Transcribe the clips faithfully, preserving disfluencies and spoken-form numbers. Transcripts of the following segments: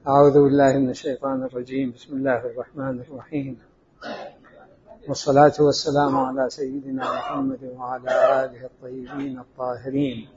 أعوذ بالله من الشيطان الرجيم. بسم الله الرحمن الرحيم، والصلاة والسلام على سيدنا محمد وعلى آله الطيبين الطاهرين.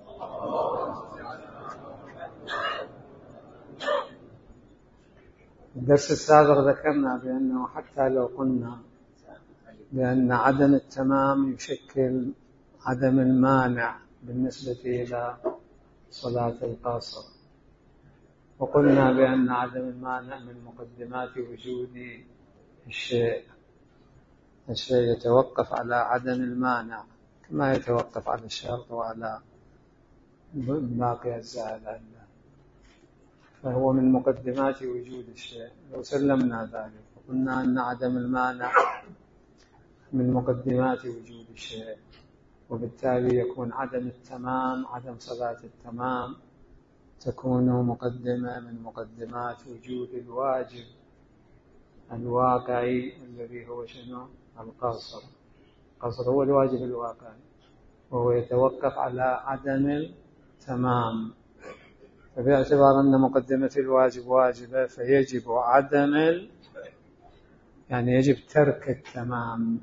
الدرس السابق ذكرنا بأنه حتى لو قلنا بأن عدم التمام يشكل عدم المانع بالنسبة إلى صلاة القاصر، وقلنا بأن عدم المانع من مقدمات وجود الشيء. الشيء يتوقف على عدم المانع كما يتوقف على الشرط وعلى باقي أجزاء العلة، فهو من مقدمات وجود الشيء. لو سلمنا ذلك وقلنا أن عدم المانع من مقدمات وجود الشيء، وبالتالي يكون عدم التمام، عدم صلاة التمام تكون مقدمة من مقدمات وجود الواجب الواقعي الذي هو شنو؟ القصر. القصر هو الواجب الواقعي، وهو يتوقف على عدم التمام. فباعتبار أن مقدمة الواجب واجبة فيجب عدم ال... يعني يجب ترك التمام.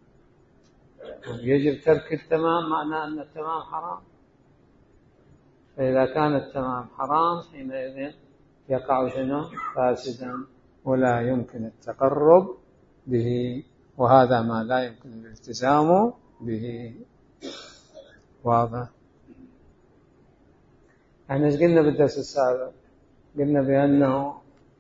يجب ترك التمام معناه أن التمام حرام، فإذا كان التمام حرام حينئذ يقع شنو؟ فاسدا، ولا يمكن التقرب به، وهذا ما لا يمكن الالتزام به. واضح؟ احنا ايش قلنا بالدرس السابق؟ قلنا بأنه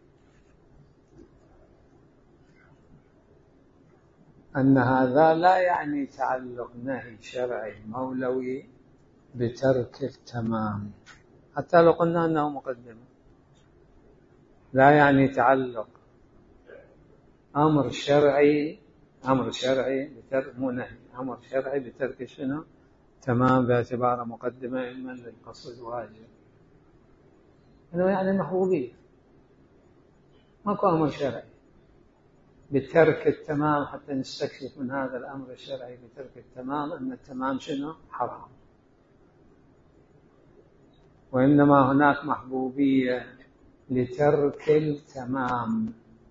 أن هذا لا يعني تعلق نهي شرعي مولوي بترك التمام، حتى لو قلنا أنه مقدمة. لا يعني تعلق أمر شرعي أمر شرعي بترك، مو نهي، أمر شرعي بترك شنو؟ تمام، باعتبار مقدمة علما للقصد واجب. إنه يعني محبوبية، ماكو أمر شرعي بترك التمام حتى نستكشف من هذا الأمر الشرعي بترك التمام أن التمام شنو؟ حرام. وإنما هناك محبوبية لترك التمام،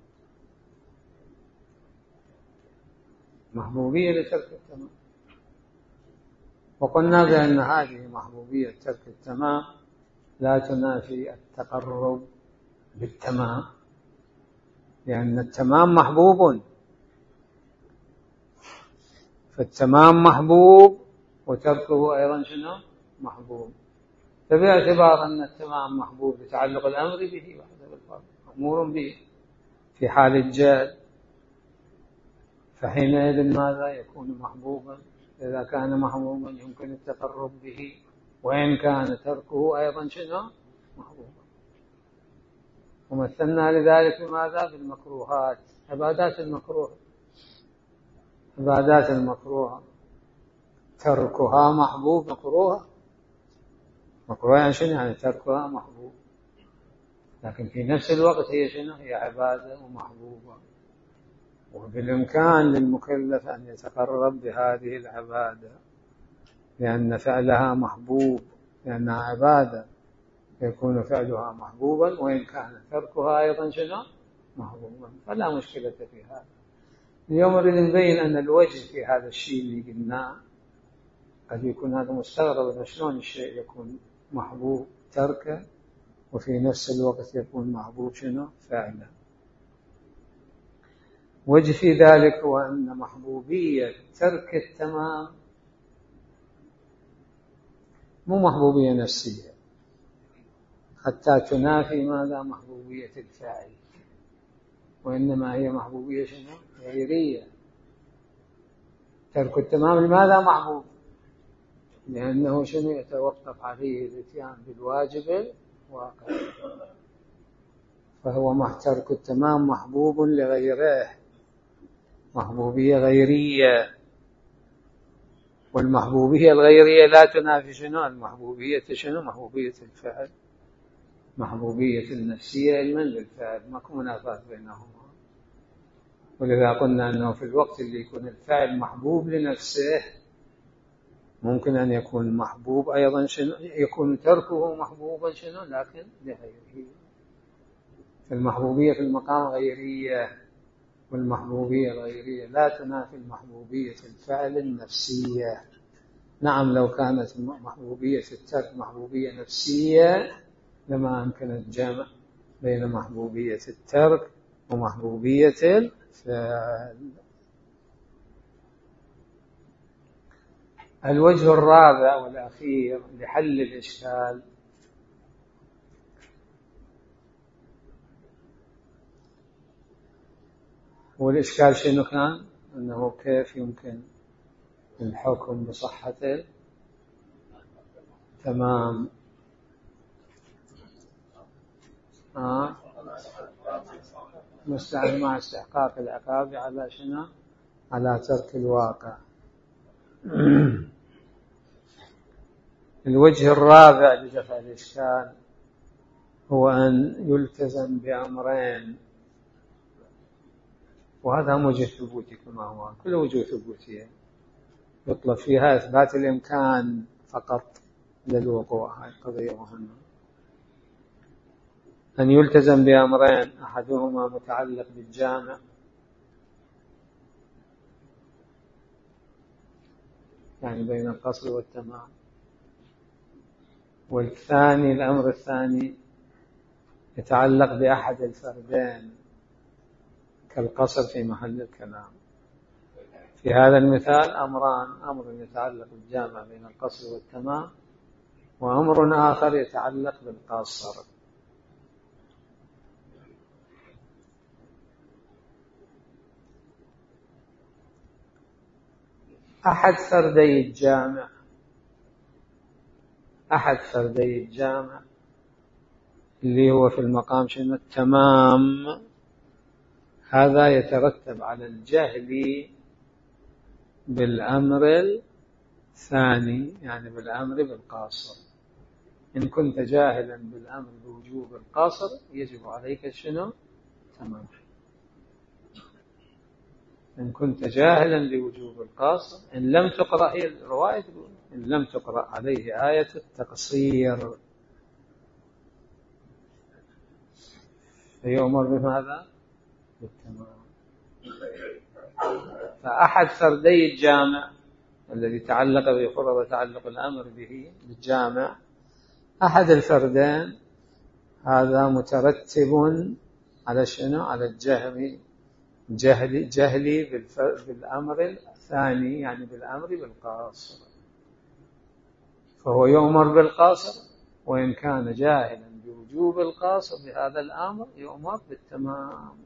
محبوبية لترك التمام. وقلنا بأن هذه محبوبية ترك التمام لا تنافي التقرب بالتمام، لأن التمام محبوب، فالتمام محبوب وتركه أيضا شنو؟ محبوب. فباعتبار أن التمام محبوب يتعلق الأمر به وحده بالفرد، أمور به في حال الجهل، فحينئذ ماذا؟ يكون محبوبا. إذا كان محبوبا يمكن التقرب به، وإن كان تركه أيضا شنو؟ محبوبا. ومثلنا لذلك بماذا؟ بالمكروهات، عبادات المكروه. عبادات المكروه تركها محبوب. مكروه مكروه يعني شنو؟ يعني تركها محبوب، لكن في نفس الوقت هي شنو؟ هي عبادة ومحبوبة، وبالإمكان للمكلف أن يتقرب بهذه العبادة لأن فعلها محبوب، لأنها عبادة يكون فعلها محبوبا، وإن كان تركها أيضا شنو؟ محبوبا. فلا مشكلة في هذا. اليوم نريد نبين أن الوجه في هذا الشيء اللي قلناه قد يكون هذا مستغرب، شلون الشيء يكون محبوب تركه وفي نفس الوقت يكون محبوب شنو؟ فعله. وجه في ذلك هو أن محبوبية ترك التمام مو محبوبية نفسية حتى تنافي ماذا؟ محبوبية الفاعل، وإنما هي محبوبية شنو؟ غيرية. ترك التمام لماذا محبوب؟ لأنه شنو؟ يتوقف عليه الاتيان بالواجب الواقع، فهو ترك التمام محبوب لغيره، محبوبية غيرية. والمحبوبية الغيرية لا تنافي شنو؟ المحبوبية شنو؟ محبوبية الفعل، محبوبية النفسية علما للفعل، ماكو منافاة بينهما. ولذا قلنا أنه في الوقت اللي يكون الفعل محبوب لنفسه ممكن أن يكون محبوب أيضا شنو؟ يكون تركه محبوبا شنو؟ لكن لغيره. المحبوبية في المقام غيرية، والمحبوبية الغيرية لا تنافي المحبوبية الفعل النفسية. نعم، لو كانت محبوبية الترك محبوبية نفسية لما أمكن الجمع بين محبوبية الترك ومحبوبية الفعل. الوجه الرابع والأخير لحل الإشكال والإشكال شنو كان؟ أنه كيف يمكن الحكم بصحة تمام آه. مستعد مع استحقاق العقاب على شنو؟ على ترك الواقع. الوجه الرابع لدفع الإشكال هو أن يلتزم بأمرين، وهذا وجه ثبوتي كما هو، كل وجوه ثبوتية يطلب فيها إثبات الإمكان فقط للوقوع. هاي قضية مهمة. أن يلتزم بأمرين، أحدهما متعلق بالجامع، يعني بين القصر والتمام، والثاني الأمر الثاني يتعلق بأحد الفردين كالقصر في محل الكلام. في هذا المثال أمران، أمر يتعلق بالجامع بين القصر والتمام، وأمر آخر يتعلق بالقصر. أحد فردي الجامع أحد فردي الجامع اللي هو في المقام شنو؟ التمام. هذا يترتب على الجهل بالأمر الثاني، يعني بالأمر بالقاصر. إن كنت جاهلا بالأمر بوجوب القاصر يجب عليك شنو؟ تمام. إن كنت جاهلا بوجوب القاصر، إن لم تقرأ، هي الرواية تقول إن لم تقرأ عليه آية التقصير فيؤمر بماذا؟ بالتمام. فأحد فردي الجامع الذي تعلق بفرض تعلق الأمر به بالجامع، أحد الفردين هذا مترتب على شنو؟ على الجهل جهلي جهلي بالأمر الثاني، يعني بالأمر بالقاصر، فهو يؤمر بالقاصر، وإن كان جاهلا بوجوب القاصر بهذا الأمر يؤمر بالتمام.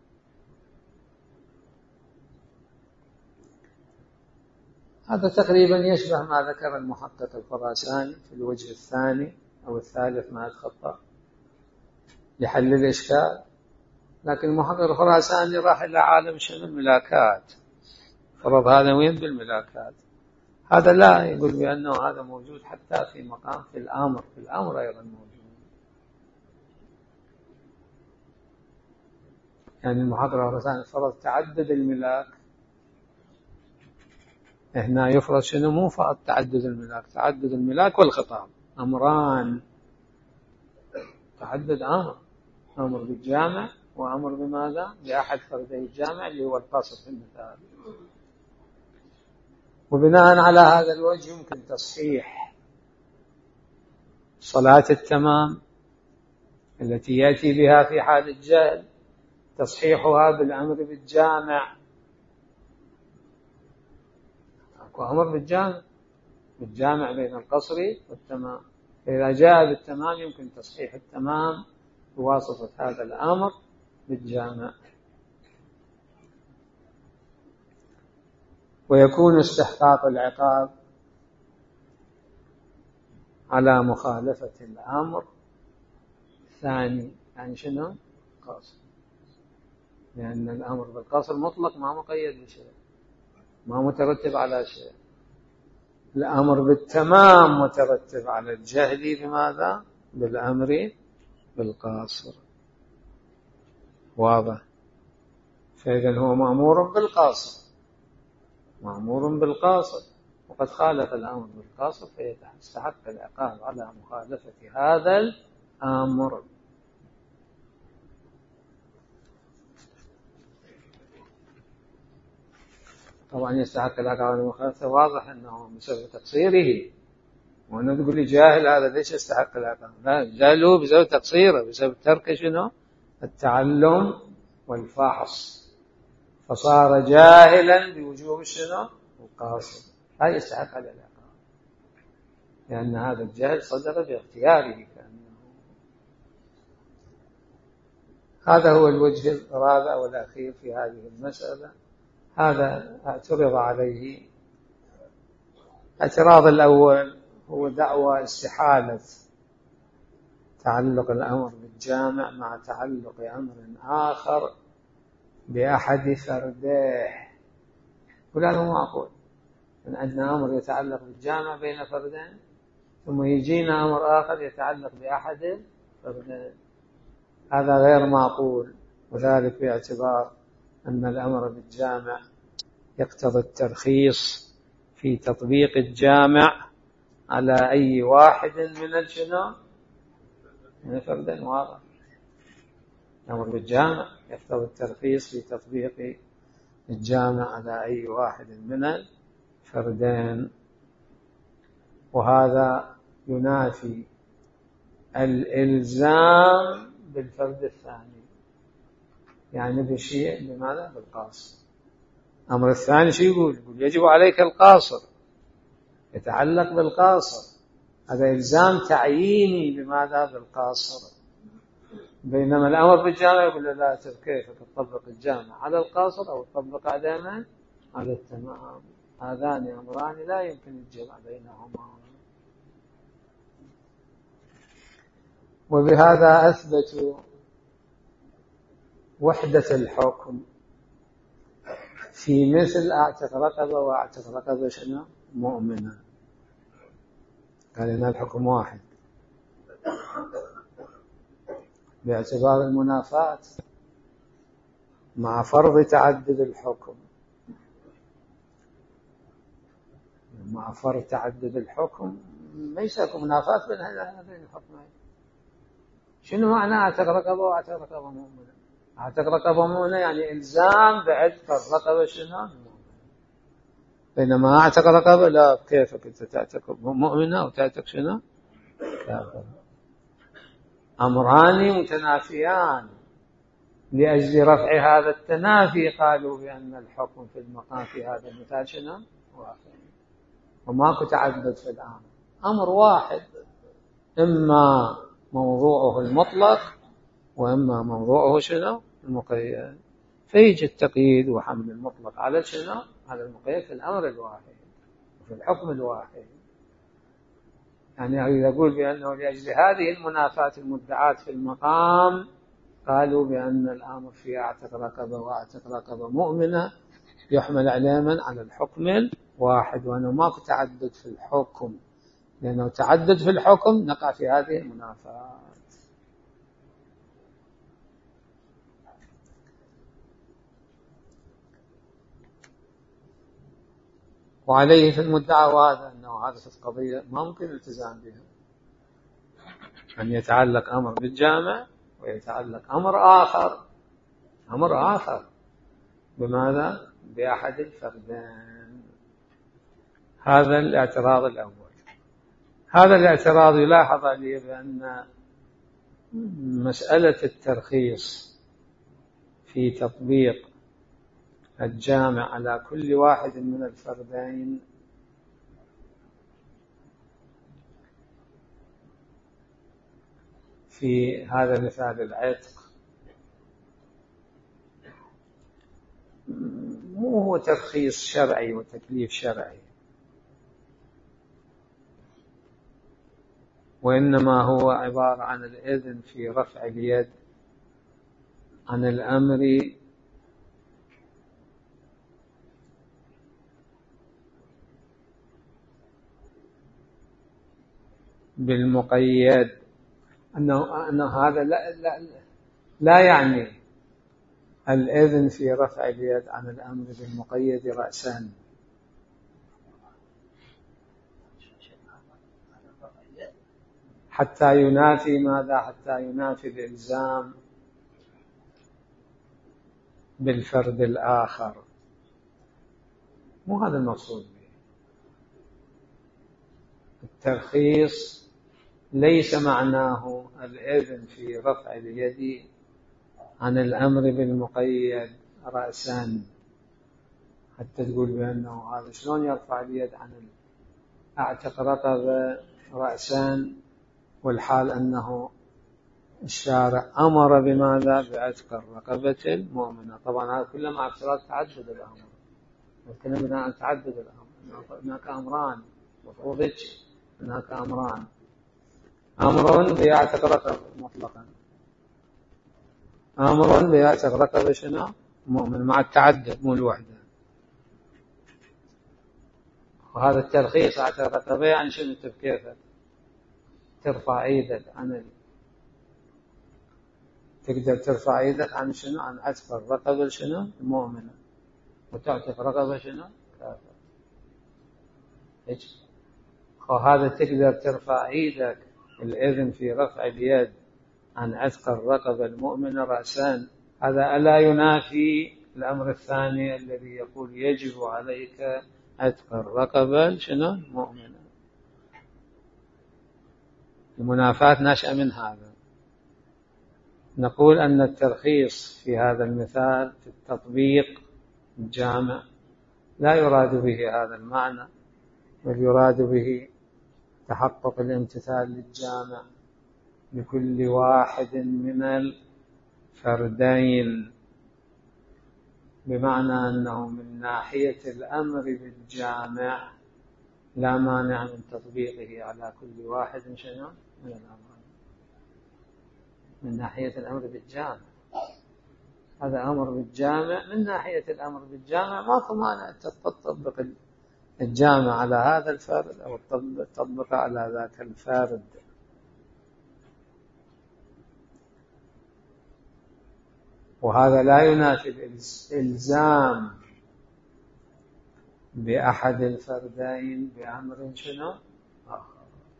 هذا تقريبا يشبه ما ذكر المحقق الخراساني في الوجه الثاني أو الثالث ما أتخطى لحل الإشكال. لكن المحقق الخراساني راح إلى عالم شنو؟ الملاكات، فرض هذا وين؟ بالملاكات. هذا لا يقول بأنه هذا موجود حتى في مقام في الأمر، في الأمر أيضا موجود. يعني المحقق الخراساني فرض تعدد الملاك، هنا يفرض شنو؟ مو فقط تعدد الملاك، تعدد الملاك والخطاب، أمران، تعدد أمر، أمر بالجامع وأمر بماذا؟ بأحد فردي الجامع اللي هو القاصر في المثال. وبناء على هذا الوجه يمكن تصحيح صلاة التمام التي يأتي بها في حال الجهل، تصحيحها بالأمر بالجامع. أكو أمر بالجامع بالجامع بين القصر والتمام، فإذا جاء بالتمام يمكن تصحيح التمام بواسطة هذا الأمر بالجامع. ويكون استحقاق العقاب على مخالفة الأمر الثاني، يعني شنو؟ قاصر، لأن الأمر بالقصر مطلق ما مقيد بشيء، ما مترتب على شيء. الأمر بالتمام مترتب على الجهل بماذا؟ بالأمر بالقاصر. واضح؟ فإذا هو مأمور بالقاصر، مأمور بالقاصر، وقد خالف الأمر بالقاصر فيستحق العقاب على مخالفة هذا الأمر. طبعا يستحق العقاب المخالفة، واضح أنه بسبب تقصيره، وأنه تقول لي جاهل هذا ليش يستحق العقاب؟ لا، جاهله بسبب تقصيره، بسبب ترك شنو؟ التعلم والفحص، فصار جاهلا بوجوب شنو؟ القاصر، لا يستحق على العقاب، لأن هذا الجهل صدر باختياره كأنه. هذا هو الوجه الرابع والأخير في هذه المسألة. هذا اعترض عليه. الاعتراض الأول هو دعوى استحالة تعلق الأمر بالجامع مع تعلق أمر آخر بأحد فرديه، ولا هو معقول أن عندنا أمر يتعلق بالجامع بين فردين ثم يجينا أمر آخر يتعلق بأحد فردين، هذا غير معقول، وذلك باعتبار أن الأمر بالجامع يقتضي الترخيص في تطبيق الجامع على أي واحد من الجنة من فردين، واضح. الأمر بالجامع يقتضي الترخيص في تطبيق الجامع على أي واحد من الفردين، وهذا ينافي الإلزام بالفرد الثاني، يعني بشيء بماذا؟ بالقاصر. الأمر الثاني شو يقول؟ يقول يجب عليك القاصر، يتعلق بالقاصر، هذا إلزام تعييني بماذا؟ بالقاصر. بينما الأمر بالجامع يقول لا، كيف تطبق الجامع على القاصر أو تطبق على من؟ على التمام. هذان أمران لا يمكن الجمع بينهما. وبهذا أثبتوا وحدة الحكم في مثل أعتق رقبة وأعتق رقبة شنو؟ مؤمنة، قال إن الحكم واحد باعتبار المنافاة مع فرض تعدد الحكم. مع فرض تعدد الحكم ليس لكم منافاة بين هذين الحكمين. شنو معنى أعتق رقبة وأعتق رقبة مؤمنة؟ أعتق رقبة مؤمنة يعني إلزام بعتق الرقبة شنو؟ بينما أعتق رقبة لا، كيفك أنت تعتق مؤمنة أو تعتق شنو؟ كافر. أمران متنافيان، لأجل رفع هذا التنافي قالوا بأن الحكم في المقام في هذا المثال شنو؟ واحد، وماكو تعدد في الأمر، أمر واحد، إما موضوعه المطلق وإما موضوعه شنو؟ المقيد، فيجي التقييد وحمل المطلق على شنو؟ على المقيد في الأمر الواحد وفي الحكم الواحد. يعني إذا أقول بأنه لأجل هذه المنافاة المدعاة في المقام قالوا بأن الأمر في أعتق رقبة وأعتق رقبة مؤمنة يحمل عليه من؟ على الحكم الواحد، وأنه ماكو تعدد في الحكم، لأنه تعدد في الحكم نقع في هذه المنافاة. وعليه في المدعى هذا أنه هذه القضية ما ممكن الالتزام بها، أن يتعلق أمر بالجامع ويتعلق أمر آخر أمر آخر بماذا؟ بأحد الفردين. هذا الاعتراض الأول. هذا الاعتراض يلاحظ عليه بأن مسألة الترخيص في تطبيق الجامع على كل واحد من الفردين في هذا مثال العتق مو هو ترخيص شرعي وتكليف شرعي، وإنما هو عبارة عن الإذن في رفع اليد عن الأمر بالمقيد، أنه, أنه هذا لا, لا, لا يعني الإذن في رفع اليد عن الأمر بالمقيد رأسا، حتى ينافي ماذا؟ حتى ينافي الإلزام بالفرد الآخر. مو هذا المقصود به. الترخيص ليس معناه الإذن في رفع اليد عن الأمر بالمقيد رأسا، حتى تقول بأنه هذا شلون يرفع اليد عن أعتق رقبة رأسا، والحال أنه الشارع أمر بماذا؟ بعتق الرقبة المؤمنة. طبعا هذا كله مع افتراض تعدد الأمر، نتكلم عن تعدد الأمر. هناك أمران مفروض، هناك أمران: أمر بيعتق رقبة مطلقا، أمر بيعتق رقبة شنو؟ مؤمن، مع التعدد مو الوحدة. وهذا الترخيص اعتق رقبة يعني شنو؟ كيف ترفع ايدك عن تقدر ترفع ايدك عن شنو؟ عن عتق الرقبة شنو؟ المؤمنة، وتعتق رقبة شنو؟ كافر. هيك وهذا تقدر ترفع ايدك، الإذن في رفع اليد عن عتق الرقبة المؤمنة رأسان، هذا ألا ينافي الأمر الثاني الذي يقول يجب عليك عتق الرقبة شنو؟ المؤمنة. المنافاة ناشئة من هذا. نقول أن الترخيص في هذا المثال في التطبيق الجامع لا يراد به هذا المعنى، بل يراد به تحقق الامتثال للجامع لكل واحد من الفردين، بمعنى أنه من ناحية الأمر بالجامع لا مانع من تطبيقه على كل واحد شنو من الأمر. من ناحية الأمر بالجامع، هذا أمر بالجامع، من ناحية الأمر بالجامع ماكو مانع تطبق الجامع على هذا الفرد أو تطبق على ذاك الفرد. وهذا لا ينافي الإلزام بأحد الفردين بأمر شنو آخر.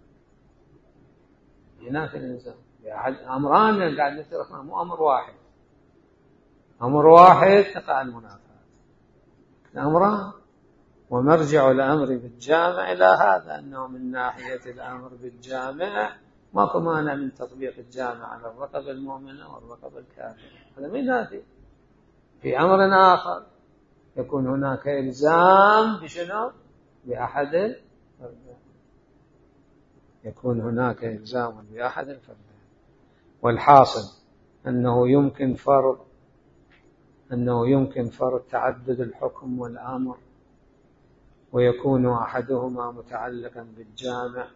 ينافي الإلزام بأحد أمران قاعد نتركنا، مو أمر واحد. أمر واحد تقع المنافاة، الأمران. ومرجع الأمر بالجامع إلى هذا، أنه من ناحية الأمر بالجامع ماكو مانع من تطبيق الجامع على الرقبة المؤمنة والرقبة الكافرة. هذا ما ينافي. في أمر آخر يكون هناك إلزام بشنو؟ بأحد الفردين، يكون هناك إلزام بأحد الفردين. والحاصل أنه يمكن فرض أنه يمكن فرض تعدد الحكم والأمر، ويكون أحدهما متعلقا بالجامع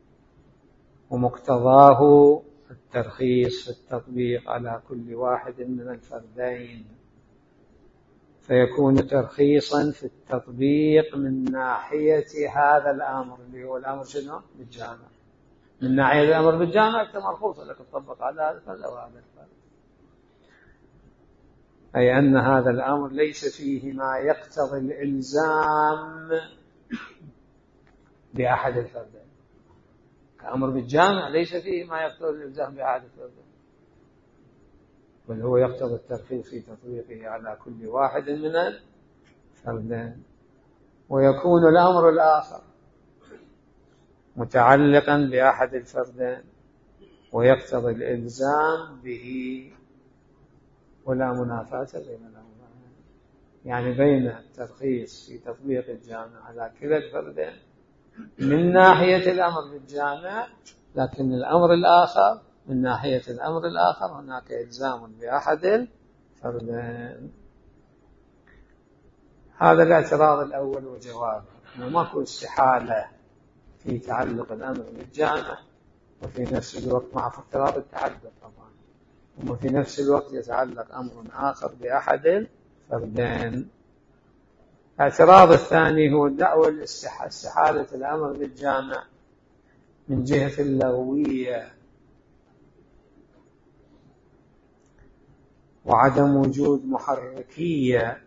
ومقتضاه الترخيص في التطبيق على كل واحد من الفردين، فيكون ترخيصا في التطبيق من ناحية هذا الأمر اللي هو الأمر شنو؟ بالجامع. من ناحية الأمر بالجامع أنت مرخوص لك تطبق على هذا الفرد أو هذا الفرد، أي أن هذا الأمر ليس فيه ما يقتضي الإلزام بأحد الفردين. كأمر بالجامع ليس فيه ما يقتضي الإلزام بأحد الفردين، بل هو يقتضي الترخيص في تطبيقه على كل واحد من الفردين. ويكون الأمر الآخر متعلقا بأحد الفردين ويقتضي الإلزام به، ولا منافاة بين الأمرين، يعني بين الترخيص في تطبيق الجامع على كلا الفردين من ناحية الأمر بالجامع، لكن الأمر الآخر من ناحية الأمر الآخر هناك إلزام بأحد الفردين. هذا الاعتراض الأول وجوابه، أنه ماكو استحالة في تعلق الأمر بالجامع، وفي نفس الوقت مع افتراض التعدد طبعا، وفي نفس الوقت يتعلق أمر آخر بأحد الفردين. الاعتراض الثاني هو الدعوة استحالة الأمر بالجامع من جهة اللغوية وعدم وجود محركية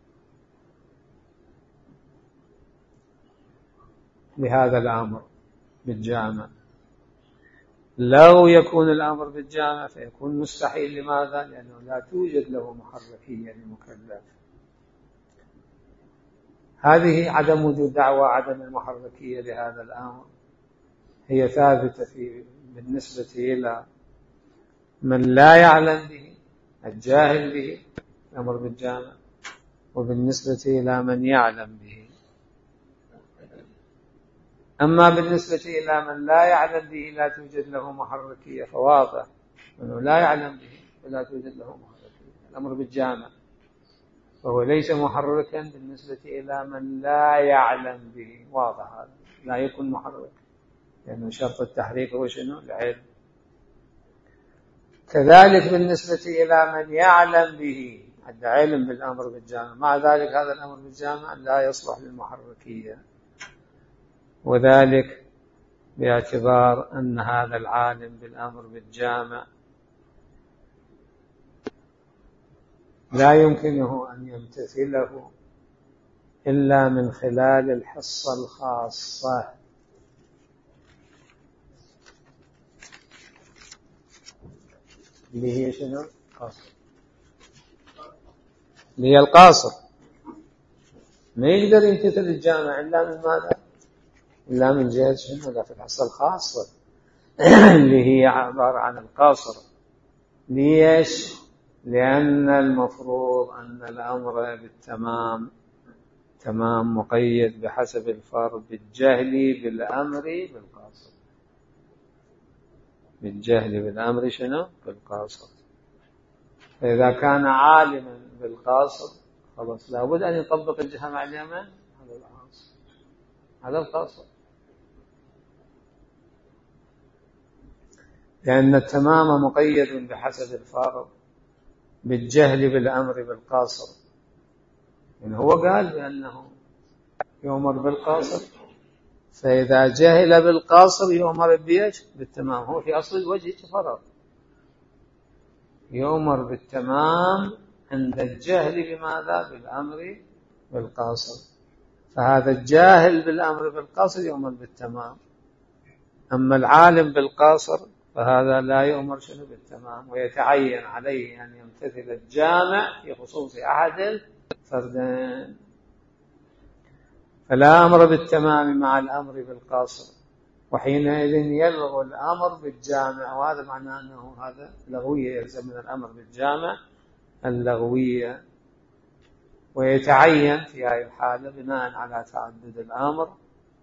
لهذا الأمر بالجامع. لو يكون الأمر بالجامع فيكون مستحيل. لماذا؟ لأنه لا توجد له محركية للمكلف. هذه عدم وجود دعوى عدم المحركية لهذا الأمر هي ثابتة في بالنسبة إلى من لا يعلم به الجاهل به الأمر بالجامع، وبالنسبة إلى من يعلم به. أما بالنسبة إلى من لا يعلم به لا توجد له محركية، فواضح أنه لا يعلم به فلا توجد له محركية. الأمر بالجامع فهو ليس محركا بالنسبة إلى من لا يعلم به، واضح هذا لا يكون محرك، لأنه شرط التحريك هو شنو؟ العلم. كذلك بالنسبة إلى من يعلم به حتى علم بالأمر بالجامع، مع ذلك هذا الأمر بالجامع لا يصلح للمحركية، وذلك باعتبار أن هذا العالم بالأمر بالجامع لا يمكنه أن يمتثله إلا من خلال الحصة الخاصة، اللي هي شنو؟ القاصر، اللي هي القاصر. ما يقدر يمتثل الجامع إلا من ماذا؟ إلا من جهة شنو؟ لا، في الحصة الخاصة اللي هي عبارة عن القاصر. ليش؟ لأن المفروض أن الأمر بالتمام تمام مقيد بحسب الفرض بالجهل بالأمر بالقاصر. بالجهل بالأمر شنو؟ بالقاصر. فإذا كان عالما بالقاصر خلاص لابد أن يطبق الجهة مع اليمن، هذا القاصر، هذا القاصر، لأن التمام مقيد بحسب الفرض بالجهل بالأمر بالقاصر. يعني هو قال بأنه يؤمر بالقاصر، فإذا جهل بالقاصر يؤمر بيش بالتمام. هو في أصل الوجه فرض يؤمر بالتمام عند الجهل بماذا؟ بالأمر بالقاصر. فهذا الجاهل بالأمر بالقاصر يؤمر بالتمام، أما العالم بالقاصر فهذا لا يؤمر شنو؟ بالتمام، ويتعين عليه أن يمتثل الجامع في خصوص أحد الفردين. فلا أمر بالتمام مع الأمر بالقاصر، وحينئذ يلغو الأمر بالجامع، وهذا معناه أنه هذا لغوية، يلزم من الأمر بالجامع اللغوية، ويتعين في هذه الحالة بناء على تعدد الأمر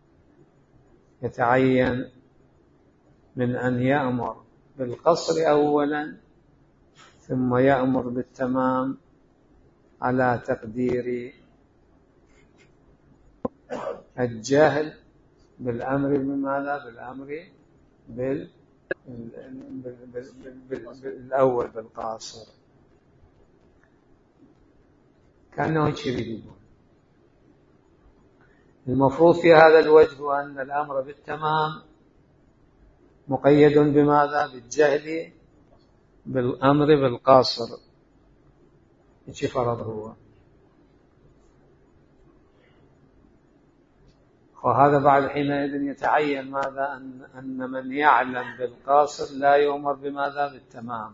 يتعين من أن يأمر بالقصر أولا ثم يأمر بالتمام على تقدير الجهل بالأمر بماذا؟ بالأمر بال... بال... بال... بال... بالأول بالقاصر. كأنه يشير. المفروض في هذا الوجه أن الأمر بالتمام مقيد بماذا؟ بالجهل بالأمر بالقاصر. إيش فرض هو؟ وهذا بعد حينئذ يتعين ماذا؟ أن, أن من يعلم بالقاصر لا يؤمر بماذا؟ بالتمام.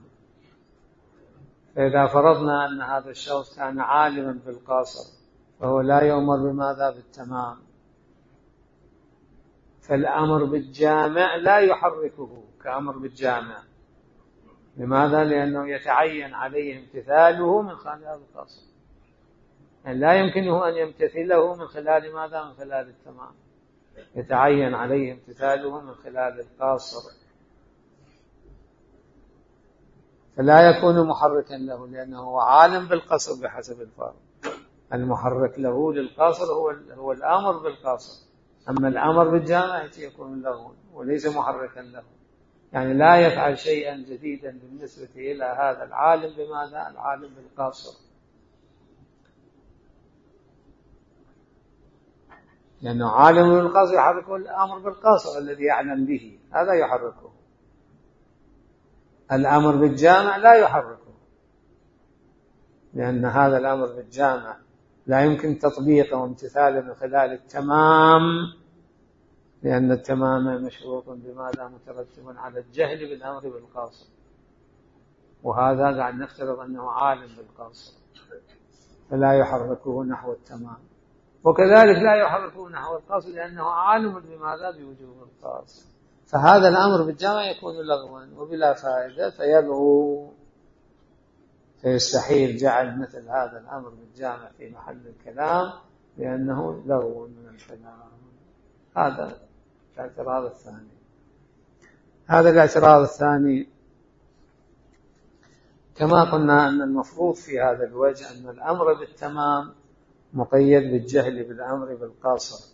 فإذا فرضنا أن هذا الشخص كان عالما بالقاصر فهو لا يؤمر بماذا؟ بالتمام. فالأمر بالجامع لا يحركه كأمر بالجامع. لماذا؟ لأنه يتعين عليه امتثاله من خلال القاصر، يعني لا يمكنه أن يمتثله من خلال ماذا؟ من خلال التمام. يتعين عليه امتثاله من خلال القاصر، فلا يكون محركا له لأنه عالم بالقصر بحسب الفرض. المحرك له للقاصر هو هو الأمر بالقاصر، أما الأمر بالجامع يكون له وليس محركا له، يعني لا يفعل شيئا جديدا بالنسبة إلى هذا العالم بماذا؟ العالم بالقاصر، لأنه عالم بالقاصر يحركه الأمر بالقاصر الذي يعلم به، هذا يحركه. الأمر بالجامع لا يحركه، لأن هذا الأمر بالجامع لا يمكن تطبيقه وامتثاله من خلال التمام، لأن التمام مشروط بماذا؟ مترتب على الجهل بالأمر بالقاصر، وهذا قاعد نفترض أنه عالم بالقاصر فلا يحركه نحو التمام. وكذلك لا يحركه نحو القصد لأنه عالم بماذا بوجوب القصد، فهذا الأمر بالجامع يكون لغوا وبلا فائدة فيلغو، فيستحيل جعل مثل هذا الأمر بالجامع في محل الكلام لأنه لغو من الكلام. هذا الاعتراض الثاني. هذا الاعتراض الثاني كما قلنا أن المفروض في هذا الوجه أن الأمر بالتمام مقيد بالجهل بالأمر بالقاصر،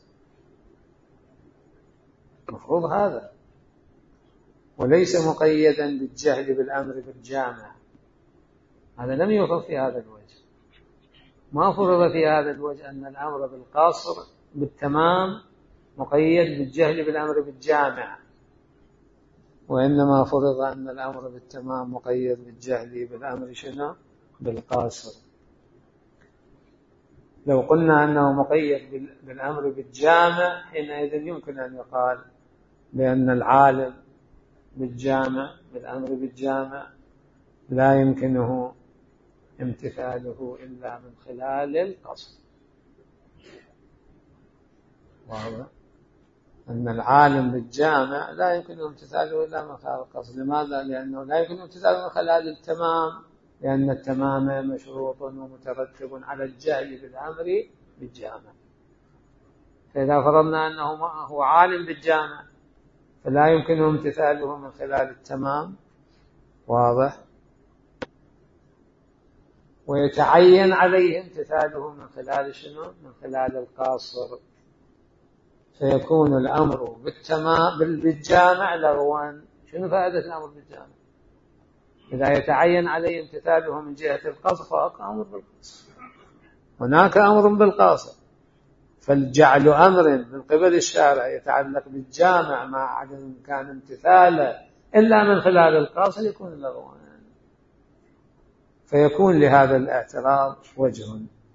المفروض هذا، وليس مقيدا بالجهل بالأمر بالجامع. هذا لم يفرض في هذا الوجه، ما فرض في هذا الوجه أن الأمر بالقاصر بالتمام مقيد بالجهل بالأمر بالجامع، وإنما فرض أن الأمر بالتمام مقيد بالجهل بالأمر شنو بالقاصر. لو قلنا أنه مقيد بالأمر بالجامع حينئذ يمكن أن يقال بأن العالم بالجامع بالأمر بالجامع لا يمكنه امتثاله إلا من خلال القصد. واضح أن العالم بالجامع لا يمكنه امتثاله إلا من خلال القصد. لماذا؟ لأنه لا يمكنه امتثاله من خلال التمام، لأن التمام مشروط ومترتب على الجهل بالأمر بالجامع. فإذا فرضنا أنه هو عالم بالجامع فلا يمكنه امتثاله من خلال التمام، واضح، ويتعين عليه امتثاله من خلال شنو؟ من خلال القاصر، فيكون الأمر بالتمام بالجامع لغوا. شنو فائدة الأمر بالجامع؟ إذا يتعين عليه امتثاله من جهة القصر فهناك أمر بالقصر، هناك أمر بالقاصر، فالجعل أمر من قبل الشارع يتعلق بالجامع مع عدم إمكان امتثاله إلا من خلال القاصر يكون لغوا، فيكون لهذا الاعتراض وجه.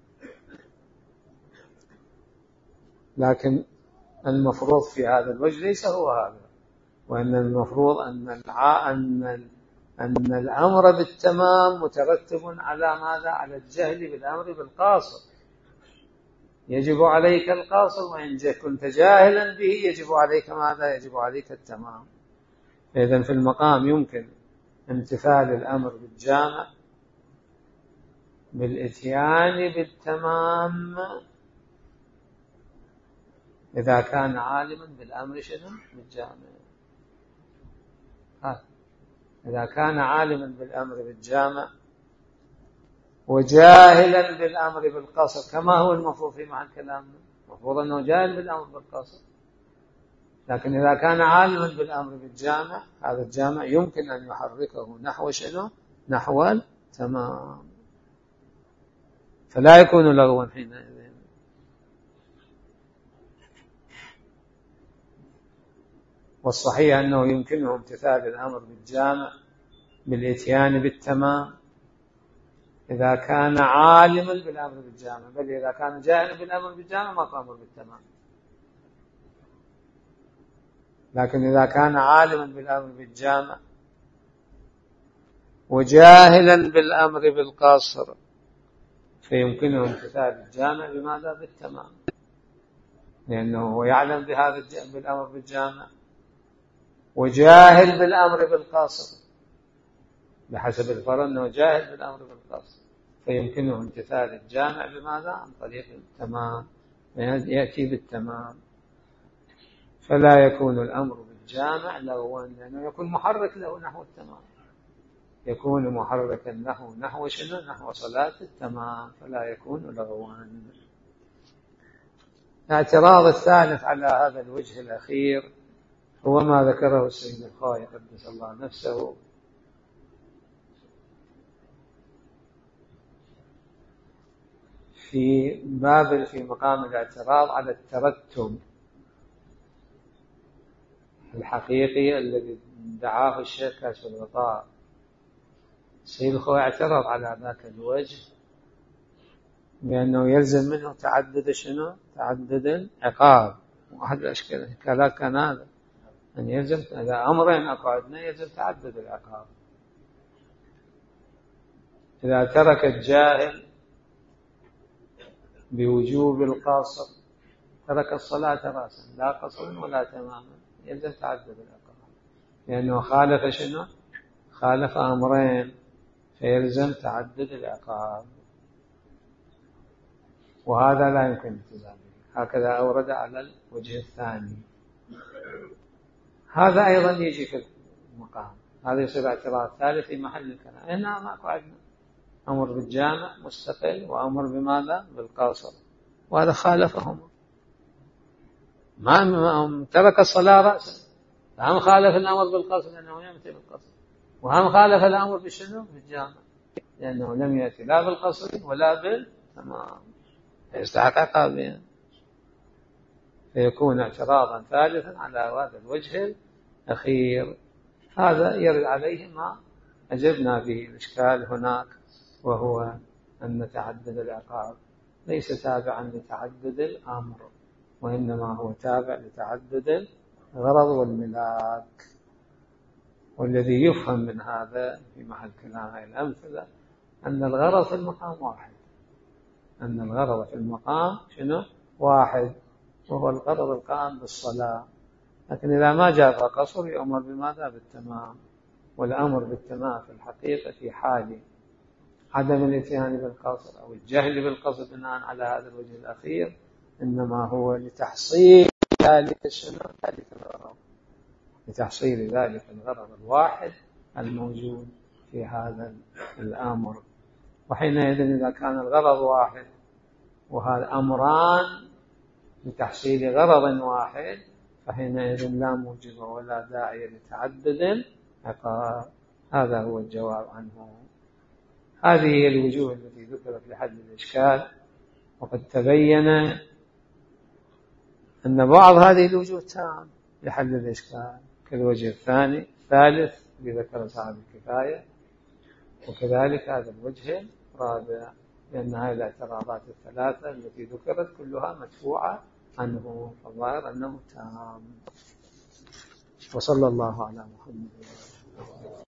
لكن المفروض في هذا الوجه ليس هو هذا، وأن المفروض أن أن أن الأمر بالتمام مترتب على ماذا؟ على الجهل بالأمر بالقاصر. يجب عليك القاصر، وإن كنت جاهلا به يجب عليك ماذا؟ يجب عليك التمام. إذن في المقام يمكن امتثال الأمر بالجامع بالإتيان بالتمام إذا كان عالما بالأمر شنو؟ بالجامع. ها. إذا كان عالما بالأمر بالجامع وجاهلا بالأمر بالقصر، كما هو المفروض في محل كلامنا، المفروض أنه جاهل بالأمر بالقصر، لكن إذا كان عالما بالأمر بالجامع هذا الجامع يمكن أن يحركه نحو شنو؟ نحو التمام، فلا يكون لغوا حينئذ. والصحيح أنه يمكنه امتثال الأمر بالجامع بالإتيان بالتمام إذا كان عالما بالأمر بالجامع، بل إذا كان جاهلا بالأمر بالجامع ما قامر بالتمام. لكن إذا كان عالما بالأمر بالجامع وجاهلا بالأمر بالقاصر فيمكنه امتثال الجامع بماذا؟ بالتمام، لأنه هو يعلم بهذا بالأمر بالجامع وجاهل بالأمر بالقاصر، بحسب الفرض أنه جاهل بالأمر بالقاصر، فيمكنه امتثال الجامع بماذا؟ عن طريق التمام، يأتي بالتمام، فلا يكون الأمر بالجامع لغوا، لأنه يكون محرك له نحو التمام، يكون محركا له نحو شنو؟ نحو صلاة التمام، فلا يكون لغوا. الاعتراض الثالث على هذا الوجه الأخير هو ما ذكره السيد الخوئي قدس الله نفسه في باب في مقام الاعتراض على الترتب الحقيقي الذي دعاه الشيخ كاشف الغطاء. السيد الخوئي اعترض على ذاك الوجه بأنه يلزم منه تعدد شنو؟ تعدد العقاب. واحد الاشكالات كان هذا، أن يلزم إذا أمرين أقعدنا يلزم تعدد العقاب. إذا ترك الجاهل بوجوب القاصر ترك الصلاة رأسا لا قصرا ولا تماما يلزم تعدد العقاب، لأنه خالف شنو؟ خالف أمرين فيلزم تعدد العقاب، وهذا لا يمكن الالتزام به. هكذا أورد على الوجه الثاني. هذا أيضا يجي في المقام، هذا يصير اعتراض ثالث في محل الكلام. هنا ماكو عندنا أمر بالجامع مستقل وأمر بماذا؟ بالقاصر، وهذا خالفهم. ما ترك الصلاة رأسا، فهم خالف الأمر بالقصر لأنه يمثل القصر، وهم خالف الأمر بشنو؟ بالجامع، لأنه لم يأتي لا بالقصر ولا بالتمام، فيستحق عقابين، فيكون اعتراضا ثالثا على هذا الوجه الأخير. هذا يرد عليه ما أجبنا به الإشكال هناك، وهو أن تعدد العقاب ليس تابعا لتعدد الأمر، وإنما هو تابع لتعدد الغرض والملاك. والذي يفهم من هذا في محل كلام هذه الأمثلة أن الغرض في المقام واحد، أن الغرض في المقام شنو؟ واحد، وهو الغرض القائم بالصلاة. لكن إذا ما جاء قصر يؤمر بماذا؟ بالتمام. والأمر بالتمام في الحقيقة في حال عدم الاتيان بالقصر أو الجهل بالقصر بناء على هذا الوجه الأخير إنما هو لتحصيل ذلك الشنو؟ ذلك الغرض، لتحصيل ذلك الغرض الواحد الموجود في هذا الأمر. وحينئذ إذا كان الغرض واحد وهذا أمران لتحصيل غرض واحد، فحينئذ لا موجب ولا داعي لتعدد العقاب. هذا هو الجواب عنه. هذه هي الوجوه التي ذكرت لحل الإشكال. وقد تبين أن بعض هذه الوجوه تام لحل الإشكال، كالوجه الثاني الثالث الذي ذكر صاحب الكفاية، وكذلك هذا الوجه الرابع، لأن هذه الاعتراضات الثلاثة التي ذكرت كلها مدفوعة عنه، فالظاهر أنه تام. وصلى الله على محمد.